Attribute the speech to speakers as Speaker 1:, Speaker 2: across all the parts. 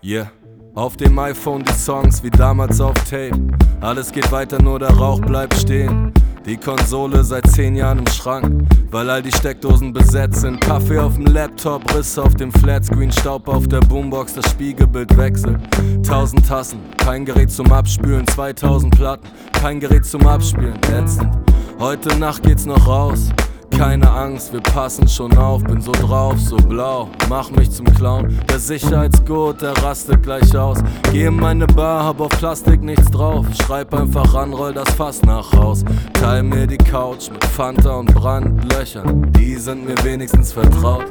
Speaker 1: Yeah, auf dem iPhone die Songs wie damals auf Tape. Alles geht weiter, nur der Rauch bleibt stehen. Die Konsole seit 10 Jahren im Schrank, weil all die Steckdosen besetzt sind. Kaffee auf dem Laptop, Risse auf dem Flatscreen, Staub auf der Boombox, das Spiegelbild wechselt. 1000 Tassen, kein Gerät zum Abspülen, 2000 Platten, kein Gerät zum Abspielen, ätzend. Heute Nacht geht's noch raus. Keine Angst, wir passen schon auf, bin so drauf, so blau, mach mich zum Clown. Der Sicherheitsgurt, der rastet gleich aus. Geh in meine Bar, hab auf Plastik nichts drauf. Schreib einfach an, roll das Fass nach Haus. Teil mir die Couch mit Fanta und Brandlöchern, die sind mir wenigstens vertraut.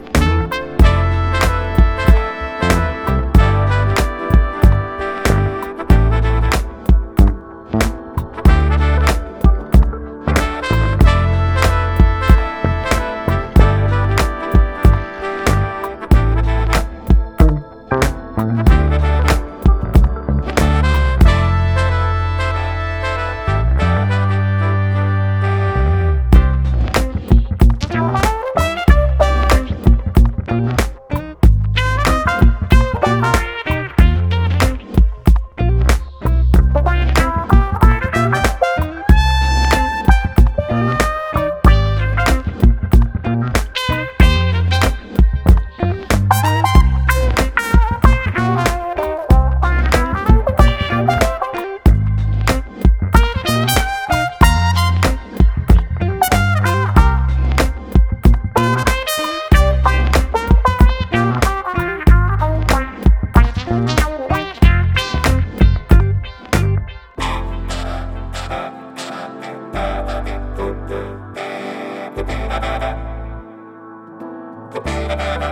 Speaker 2: Thank you.